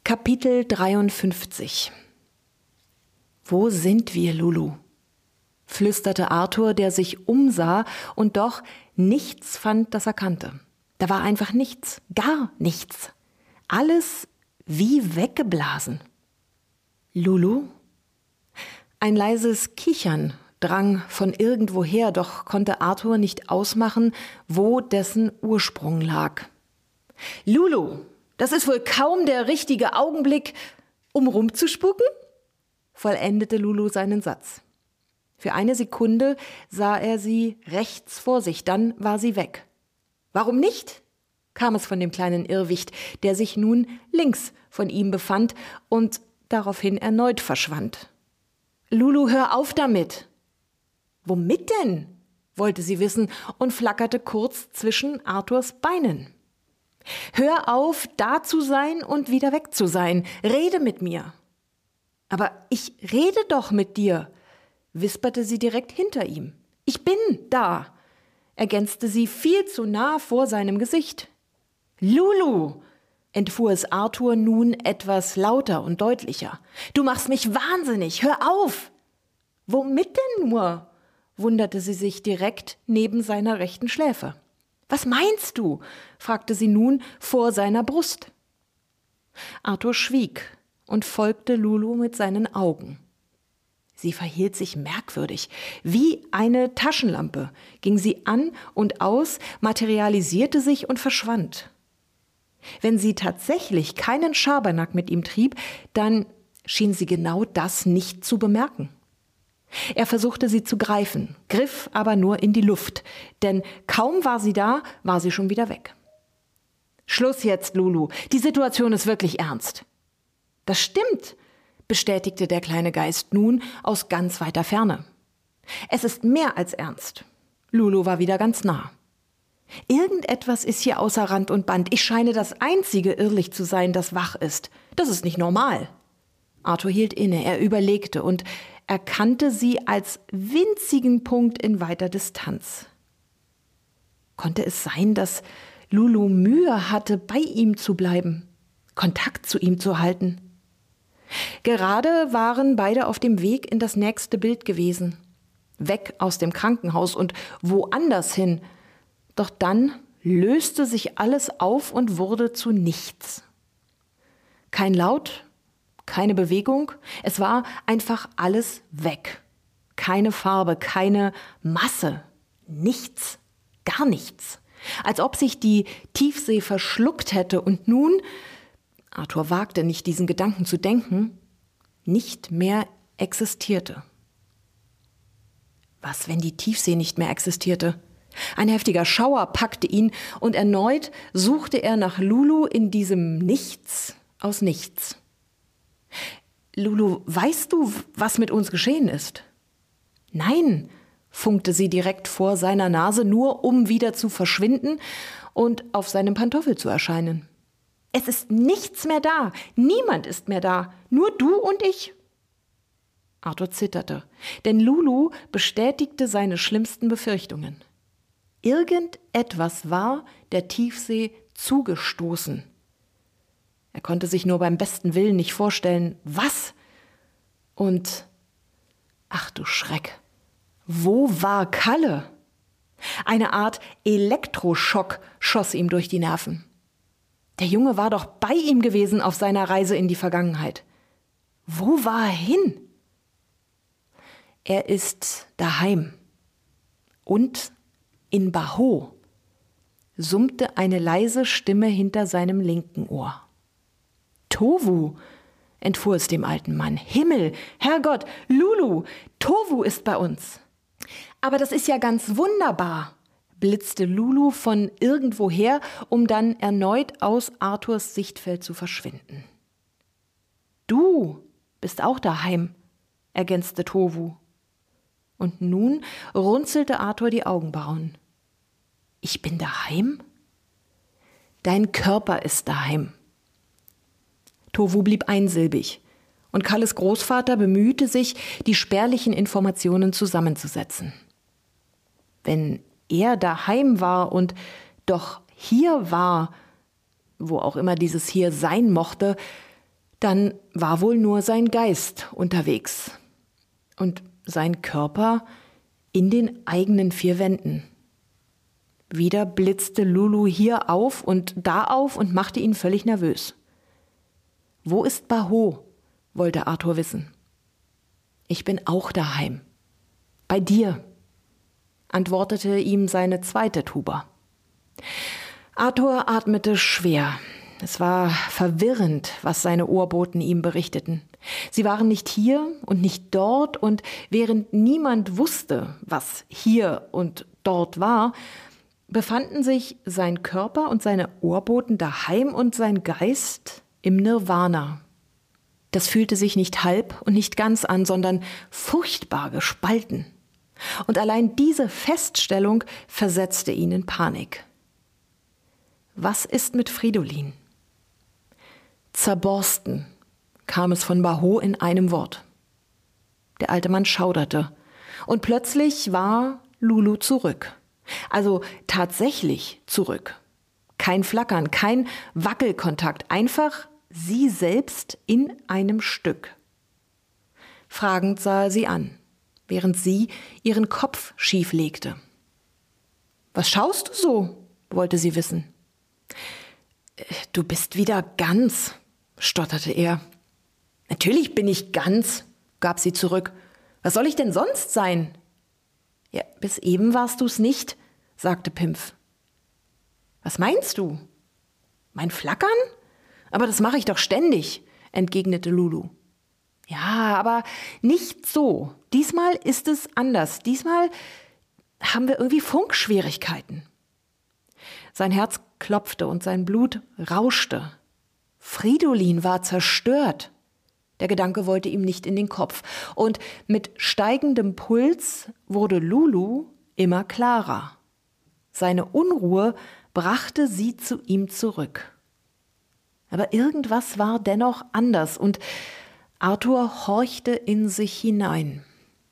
Kapitel 53. »Wo sind wir, Lulu?« flüsterte Arthur, der sich umsah und doch nichts fand, das er kannte. Da war einfach nichts, gar nichts. Alles wie weggeblasen. »Lulu?« Ein leises Kichern drang von irgendwoher, doch konnte Arthur nicht ausmachen, wo dessen Ursprung lag. »Lulu, das ist wohl kaum der richtige Augenblick, um rumzuspucken?« vollendete Lulu seinen Satz. Für eine Sekunde sah er sie rechts vor sich, dann war sie weg. »Warum nicht?« kam es von dem kleinen Irrwicht, der sich nun links von ihm befand und daraufhin erneut verschwand. »Lulu, hör auf damit!« »Womit denn?« wollte sie wissen und flackerte kurz zwischen Arthurs Beinen. »Hör auf, da zu sein und wieder weg zu sein. Rede mit mir.« »Aber ich rede doch mit dir«, wisperte sie direkt hinter ihm. »Ich bin da«, ergänzte sie viel zu nah vor seinem Gesicht. »Lulu«, entfuhr es Arthur nun etwas lauter und deutlicher. »Du machst mich wahnsinnig, hör auf!« »Womit denn nur?«, wunderte sie sich direkt neben seiner rechten Schläfe. »Was meinst du?«, fragte sie nun vor seiner Brust. Arthur schwieg und folgte Lulu mit seinen Augen. Sie verhielt sich merkwürdig. Wie eine Taschenlampe ging sie an und aus, materialisierte sich und verschwand. Wenn sie tatsächlich keinen Schabernack mit ihm trieb, dann schien sie genau das nicht zu bemerken. Er versuchte sie zu greifen, griff aber nur in die Luft, denn kaum war sie da, war sie schon wieder weg. »Schluss jetzt, Lulu, die Situation ist wirklich ernst.« »Das stimmt«, bestätigte der kleine Geist nun aus ganz weiter Ferne. »Es ist mehr als ernst.« Lulu war wieder ganz nah. »Irgendetwas ist hier außer Rand und Band. Ich scheine das einzige Irrlicht zu sein, das wach ist. Das ist nicht normal.« Arthur hielt inne, er überlegte und erkannte sie als winzigen Punkt in weiter Distanz. Konnte es sein, dass Lulu Mühe hatte, bei ihm zu bleiben, Kontakt zu ihm zu halten? Gerade waren beide auf dem Weg in das nächste Bild gewesen, weg aus dem Krankenhaus und woanders hin. Doch dann löste sich alles auf und wurde zu nichts. Kein Laut, keine Bewegung, es war einfach alles weg. Keine Farbe, keine Masse, nichts, gar nichts. Als ob sich die Tiefsee verschluckt hätte und nun, Arthur wagte nicht, diesen Gedanken zu denken, nicht mehr existierte. Was, wenn die Tiefsee nicht mehr existierte? Ein heftiger Schauer packte ihn und erneut suchte er nach Lulu in diesem Nichts aus Nichts. »Lulu, weißt du, was mit uns geschehen ist?« »Nein«, funkte sie direkt vor seiner Nase, nur um wieder zu verschwinden und auf seinem Pantoffel zu erscheinen. »Es ist nichts mehr da, niemand ist mehr da, nur du und ich.« Arthur zitterte, denn Lulu bestätigte seine schlimmsten Befürchtungen. Irgendetwas war der Tiefsee zugestoßen. Er konnte sich nur beim besten Willen nicht vorstellen, was. Und, ach du Schreck, wo war Kalle? Eine Art Elektroschock schoss ihm durch die Nerven. Der Junge war doch bei ihm gewesen auf seiner Reise in die Vergangenheit. Wo war er hin? Er ist daheim. Und in Baho, summte eine leise Stimme hinter seinem linken Ohr. Tovu, entfuhr es dem alten Mann. Himmel, Herrgott, Lulu, Tovu ist bei uns. Aber das ist ja ganz wunderbar, blitzte Lulu von irgendwoher, um dann erneut aus Arthurs Sichtfeld zu verschwinden. Du bist auch daheim, ergänzte Tovu. Und nun runzelte Arthur die Augenbrauen. Ich bin daheim? Dein Körper ist daheim. Tovu blieb einsilbig, und Kalles Großvater bemühte sich, die spärlichen Informationen zusammenzusetzen. Wenn er daheim war und doch hier war, wo auch immer dieses hier sein mochte, Dann war wohl nur sein Geist unterwegs und sein Körper in den eigenen vier Wänden. Wieder blitzte Lulu hier auf und da auf und machte ihn völlig nervös. »Wo ist Baho?« wollte Arthur wissen. »Ich bin auch daheim. Bei dir«, antwortete ihm seine zweite Tuba. Arthur atmete schwer. Es war verwirrend, was seine Ohrboten ihm berichteten. Sie waren nicht hier und nicht dort, und während niemand wusste, was hier und dort war, befanden sich sein Körper und seine Ohrboten daheim und sein Geist im Nirvana. Das fühlte sich nicht halb und nicht ganz an, sondern furchtbar gespalten. Und allein diese Feststellung versetzte ihn in Panik. Was ist mit Fridolin? Zerborsten, kam es von Baho in einem Wort. Der alte Mann schauderte. Und plötzlich war Lulu zurück. Also tatsächlich zurück. Kein Flackern, kein Wackelkontakt, einfach sie selbst in einem Stück. Fragend sah er sie an, während sie ihren Kopf schief legte. »Was schaust du so?« wollte sie wissen. »Du bist wieder ganz«, stotterte er. »Natürlich bin ich ganz«, gab sie zurück. »Was soll ich denn sonst sein?« »Ja, bis eben warst du's nicht«, sagte Pimpf. »Was meinst du? Mein Flackern? Aber das mache ich doch ständig«, entgegnete Lulu. »Ja, aber nicht so. Diesmal ist es anders. Diesmal haben wir irgendwie Funkschwierigkeiten.« Sein Herz klopfte und sein Blut rauschte. Fridolin war zerstört. Der Gedanke wollte ihm nicht in den Kopf. Und mit steigendem Puls wurde Lulu immer klarer. Seine Unruhe brachte sie zu ihm zurück. Aber irgendwas war dennoch anders und Arthur horchte in sich hinein.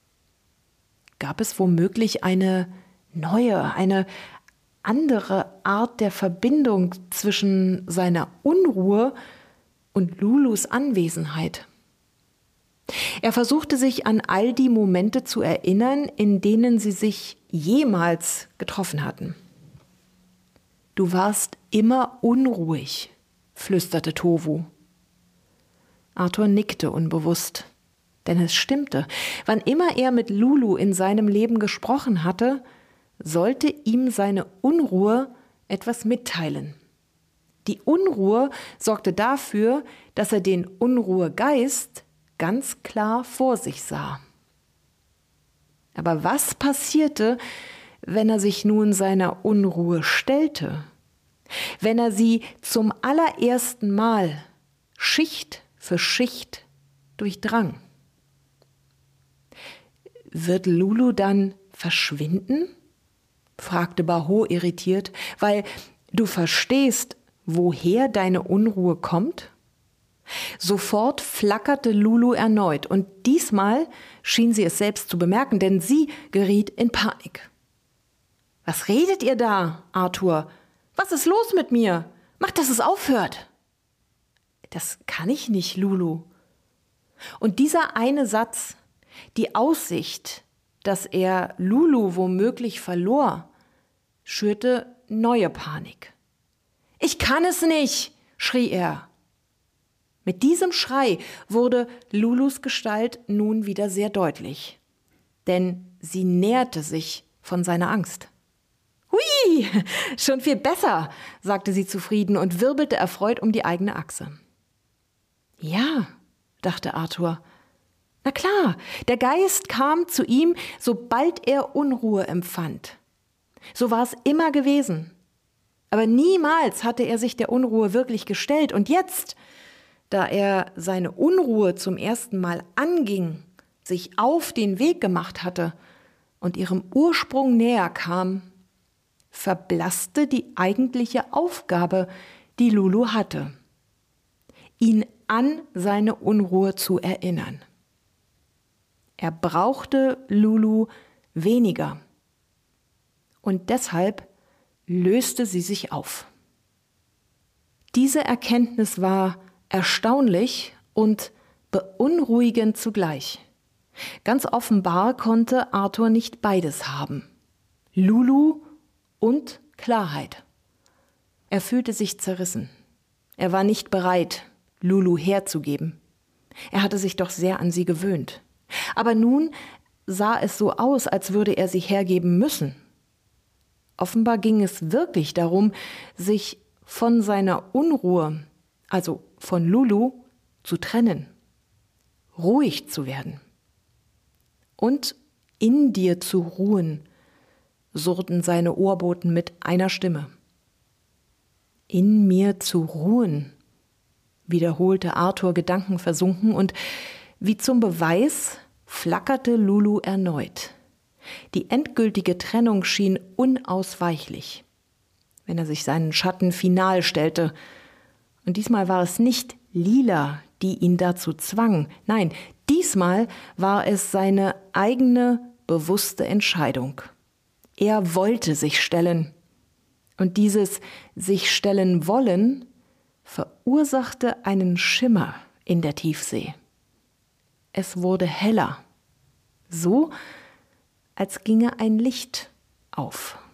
Gab es womöglich eine neue, eine andere Art der Verbindung zwischen seiner Unruhe und Lulus Anwesenheit? Er versuchte sich an all die Momente zu erinnern, in denen sie sich jemals getroffen hatten. »Du warst immer unruhig«, flüsterte Tovu. Arthur nickte unbewusst, denn es stimmte. Wann immer er mit Lulu in seinem Leben gesprochen hatte, sollte ihm seine Unruhe etwas mitteilen. Die Unruhe sorgte dafür, dass er den Unruhegeist ganz klar vor sich sah. Aber was passierte, wenn er sich nun seiner Unruhe stellte? Wenn er sie zum allerersten Mal Schicht für Schicht durchdrang? Wird Lulu dann verschwinden? Fragte Baho irritiert, weil du verstehst, woher deine Unruhe kommt? Sofort flackerte Lulu erneut und diesmal schien sie es selbst zu bemerken, denn sie geriet in Panik. »Was redet ihr da, Arthur? Was ist los mit mir? Macht, dass es aufhört!« »Das kann ich nicht, Lulu.« Und dieser eine Satz, die Aussicht, dass er Lulu womöglich verlor, schürte neue Panik. »Ich kann es nicht«, schrie er. Mit diesem Schrei wurde Lulus Gestalt nun wieder sehr deutlich, denn sie näherte sich von seiner Angst. »Hui, schon viel besser«, sagte sie zufrieden und wirbelte erfreut um die eigene Achse. »Ja«, dachte Arthur. »Na klar, der Geist kam zu ihm, sobald er Unruhe empfand. So war es immer gewesen. Aber niemals hatte er sich der Unruhe wirklich gestellt. Und jetzt, da er seine Unruhe zum ersten Mal anging, sich auf den Weg gemacht hatte und ihrem Ursprung näher kam, verblasste die eigentliche Aufgabe, die Lulu hatte, ihn an seine Unruhe zu erinnern. Er brauchte Lulu weniger und deshalb löste sie sich auf. Diese Erkenntnis war erstaunlich und beunruhigend zugleich. Ganz offenbar konnte Arthur nicht beides haben. Lulu und Klarheit. Er fühlte sich zerrissen. Er war nicht bereit, Lulu herzugeben. Er hatte sich doch sehr an sie gewöhnt. Aber nun sah es so aus, als würde er sie hergeben müssen. Offenbar ging es wirklich darum, sich von seiner Unruhe, also von Lulu, zu trennen, ruhig zu werden und in dir zu ruhen, surrten seine Ohrboten mit einer Stimme. In mir zu ruhen, wiederholte Arthur gedankenversunken, und wie zum Beweis flackerte Lulu erneut. Die endgültige Trennung schien unausweichlich, wenn er sich seinen Schatten final stellte. Und diesmal war es nicht Lila, die ihn dazu zwang. Nein, diesmal war es seine eigene, bewusste Entscheidung. Er wollte sich stellen. Und dieses sich stellen wollen verursachte einen Schimmer in der Tiefsee. Es wurde heller, so als ginge ein Licht auf.